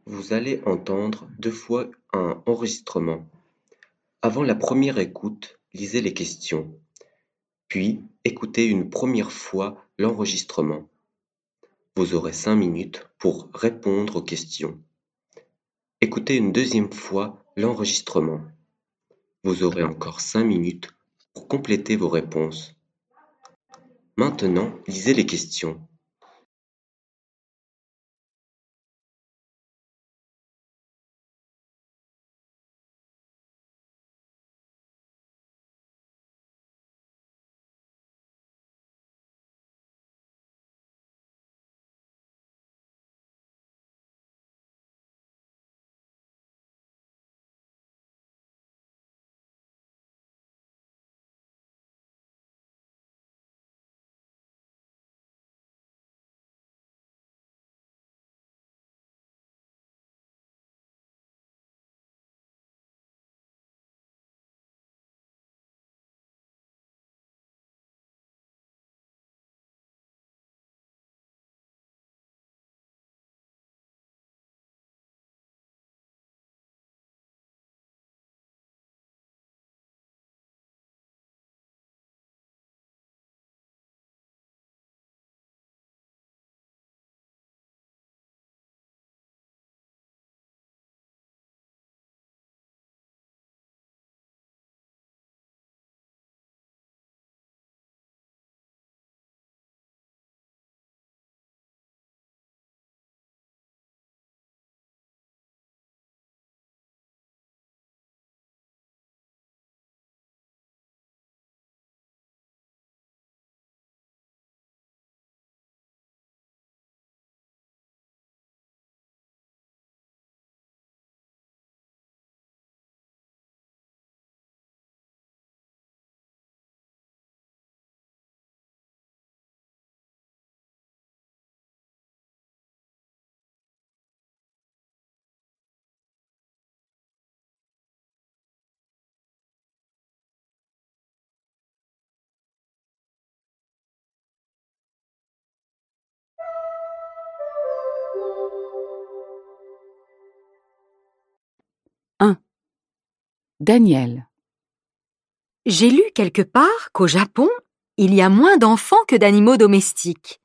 Vous allez entendre 2 fois un enregistrement. Avant la première écoute, lisez les questions, puis écoutez une première fois l'enregistrement. Vous aurez 5 minutes pour répondre aux questions. Écoutez une deuxième fois l'enregistrement. Vous aurez encore 5 minutes pour compléter vos réponses. Maintenant, lisez les questions. Un. Daniel. J'ai lu quelque part qu'au Japon, il y a moins d'enfants que d'animaux domestiques.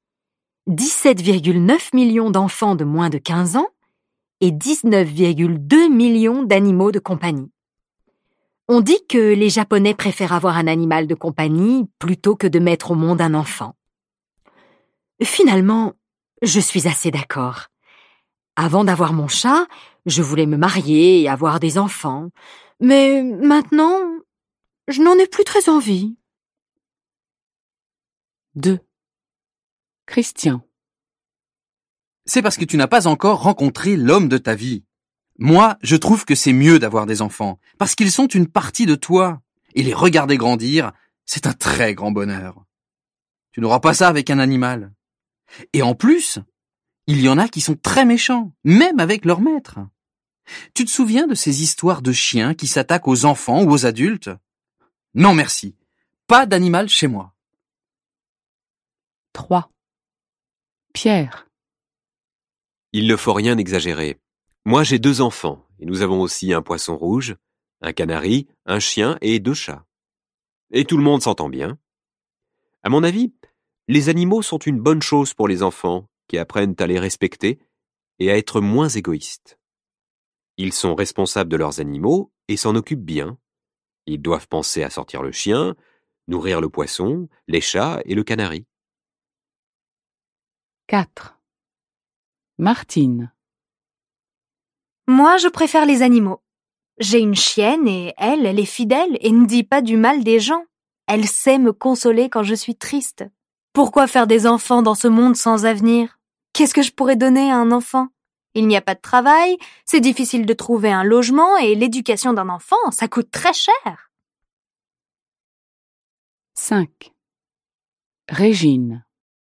17,9 millions d'enfants de moins de 15 ans et 19,2 millions d'animaux de compagnie. On dit que les Japonais préfèrent avoir un animal de compagnie plutôt que de mettre au monde un enfant. Finalement, je suis assez d'accord. Avant d'avoir mon chat, je voulais me marier et avoir des enfants. Mais maintenant, je n'en ai plus très envie. 2. Christian. C'est parce que tu n'as pas encore rencontré l'homme de ta vie. Moi, je trouve que c'est mieux d'avoir des enfants, parce qu'ils sont une partie de toi. Et les regarder grandir, c'est un très grand bonheur. Tu n'auras pas ça avec un animal. Et en plus, il y en a qui sont très méchants, même avec leur maître. Tu te souviens de ces histoires de chiens qui s'attaquent aux enfants ou aux adultes? Non merci, pas d'animal chez moi. 3. Pierre. Il ne faut rien exagérer. Moi, j'ai 2 enfants, et nous avons aussi un poisson rouge, un canari, un chien et 2 chats. Et tout le monde s'entend bien. À mon avis, les animaux sont une bonne chose pour les enfants, qui apprennent à les respecter et à être moins égoïstes. Ils sont responsables de leurs animaux et s'en occupent bien. Ils doivent penser à sortir le chien, nourrir le poisson, les chats et le canari. 4. Martine. Moi, je préfère les animaux. J'ai une chienne et elle est fidèle et ne dit pas du mal des gens. Elle sait me consoler quand je suis triste. Pourquoi faire des enfants dans ce monde sans avenir? Qu'est-ce que je pourrais donner à un enfant? Il n'y a pas de travail, c'est difficile de trouver un logement et l'éducation d'un enfant, ça coûte très cher. 5. Régine.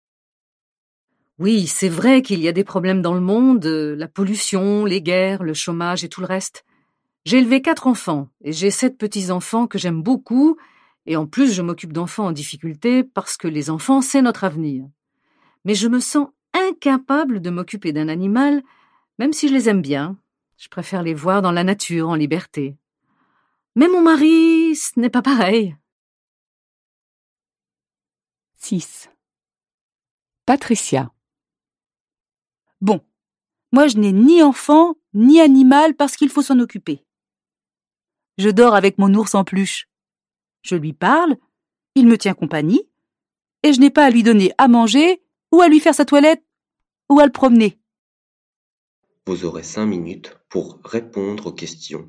Oui, c'est vrai qu'il y a des problèmes dans le monde, la pollution, les guerres, le chômage et tout le reste. J'ai élevé 4 enfants et j'ai 7 petits-enfants que j'aime beaucoup et en plus je m'occupe d'enfants en difficulté parce que les enfants, c'est notre avenir. Mais je me sens incapable de m'occuper d'un animal Même si je les aime bien, je préfère les voir dans la nature, en liberté. Mais mon mari, ce n'est pas pareil. 6. Patricia. Bon, moi je n'ai ni enfant, ni animal parce qu'il faut s'en occuper. Je dors avec mon ours en peluche. Je lui parle, il me tient compagnie, et je n'ai pas à lui donner à manger, ou à lui faire sa toilette, ou à le promener. Vous aurez 5 minutes pour répondre aux questions.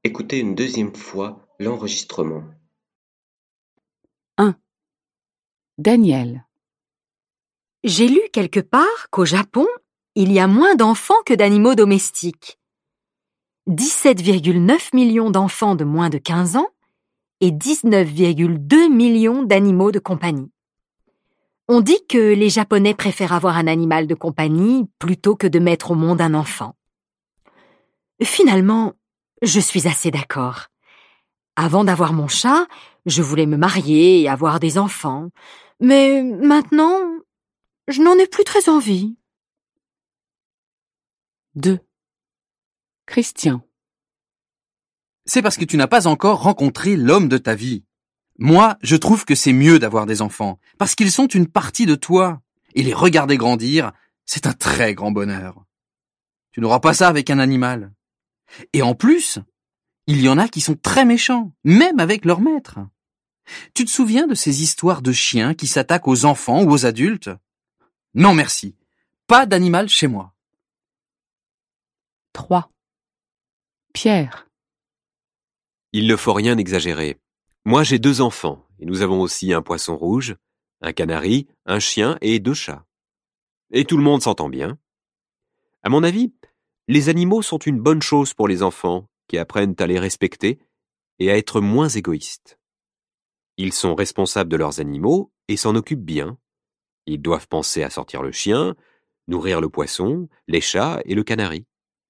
Écoutez une deuxième fois l'enregistrement. 1. Daniel. J'ai lu quelque part qu'au Japon, il y a moins d'enfants que d'animaux domestiques. 17,9 millions d'enfants de moins de 15 ans et 19,2 millions d'animaux de compagnie. On dit que les Japonais préfèrent avoir un animal de compagnie plutôt que de mettre au monde un enfant. Finalement, je suis assez d'accord. Avant d'avoir mon chat, je voulais me marier et avoir des enfants. Mais maintenant, je n'en ai plus très envie. 2. Christian. C'est parce que tu n'as pas encore rencontré l'homme de ta vie. Moi, je trouve que c'est mieux d'avoir des enfants, parce qu'ils sont une partie de toi. Et les regarder grandir, c'est un très grand bonheur. Tu n'auras pas ça avec un animal. Et en plus, il y en a qui sont très méchants, même avec leur maître. Tu te souviens de ces histoires de chiens qui s'attaquent aux enfants ou aux adultes? Non merci, pas d'animal chez moi. 3. Pierre. Il ne faut rien exagérer. Moi j'ai 2 enfants, et nous avons aussi un poisson rouge, un canari, un chien et 2 chats. Et tout le monde s'entend bien. À mon avis, les animaux sont une bonne chose pour les enfants, qui apprennent à les respecter et à être moins égoïstes. Ils sont responsables de leurs animaux et s'en occupent bien. Ils doivent penser à sortir le chien, nourrir le poisson, les chats et le canari.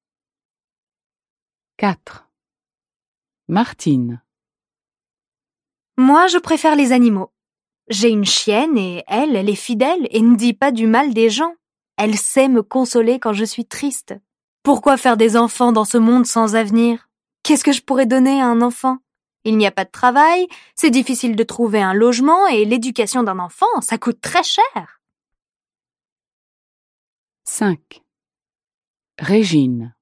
4. Martine. Moi, je préfère les animaux. J'ai une chienne et elle est fidèle et ne dit pas du mal des gens. Elle sait me consoler quand je suis triste. Pourquoi faire des enfants dans ce monde sans avenir? Qu'est-ce que je pourrais donner à un enfant? Il n'y a pas de travail, c'est difficile de trouver un logement et l'éducation d'un enfant, ça coûte très cher. 5. Régine.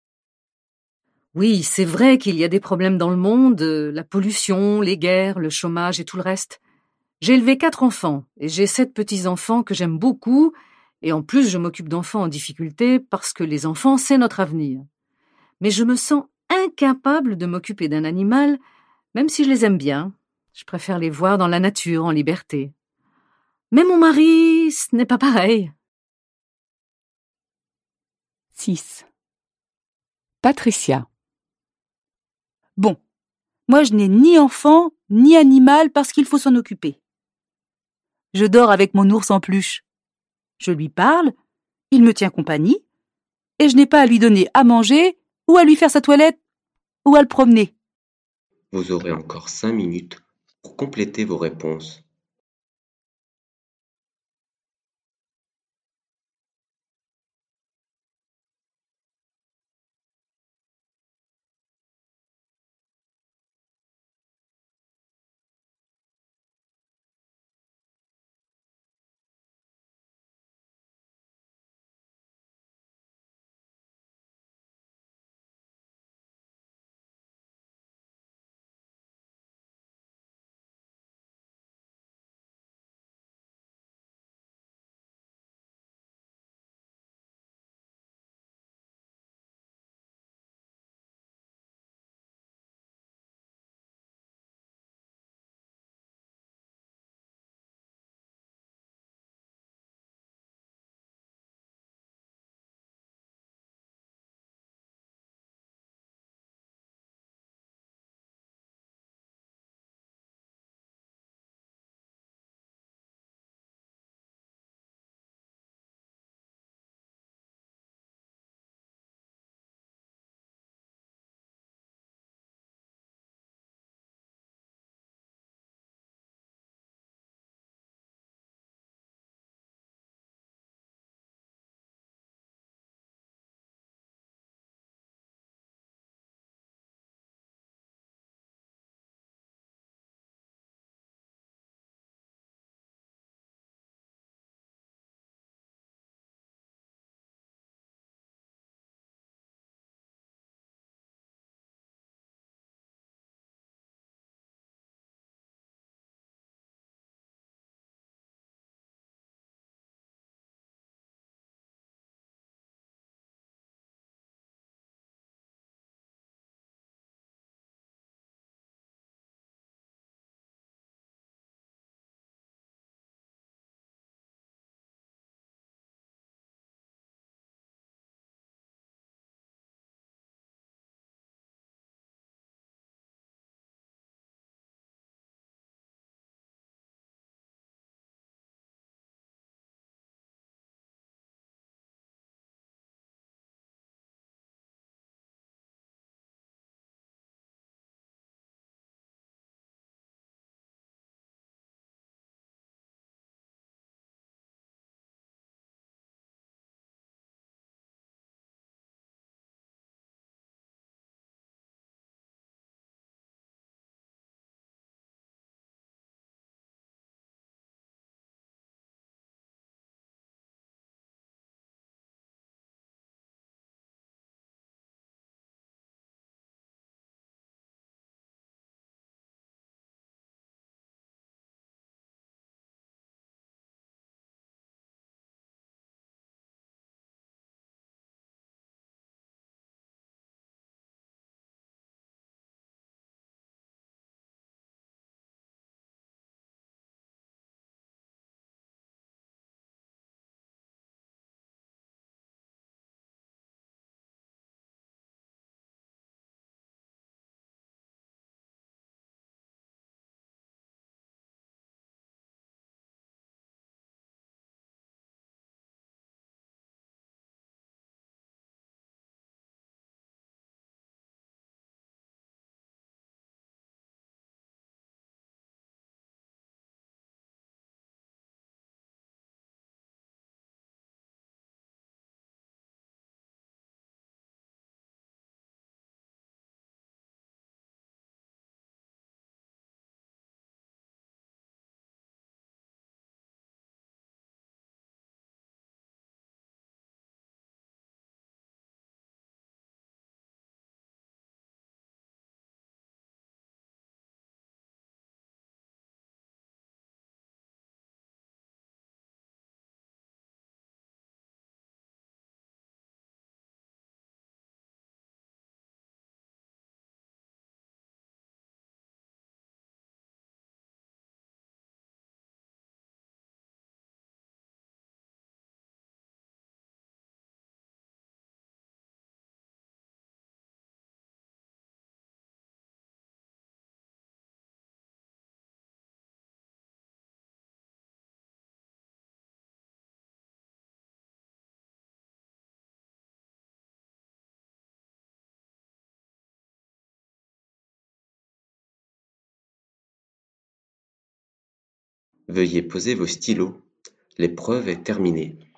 Oui, c'est vrai qu'il y a des problèmes dans le monde, la pollution, les guerres, le chômage et tout le reste. J'ai élevé 4 enfants et j'ai 7 petits-enfants que j'aime beaucoup et en plus je m'occupe d'enfants en difficulté parce que les enfants, c'est notre avenir. Mais je me sens incapable de m'occuper d'un animal, même si je les aime bien. Je préfère les voir dans la nature, en liberté. Mais mon mari, ce n'est pas pareil. 6. Patricia. Bon, moi je n'ai ni enfant, ni animal parce qu'il faut s'en occuper. Je dors avec mon ours en peluche. Je lui parle, il me tient compagnie, et je n'ai pas à lui donner à manger, ou à lui faire sa toilette, ou à le promener. Vous aurez encore 5 minutes pour compléter vos réponses. Veuillez poser vos stylos. L'épreuve est terminée.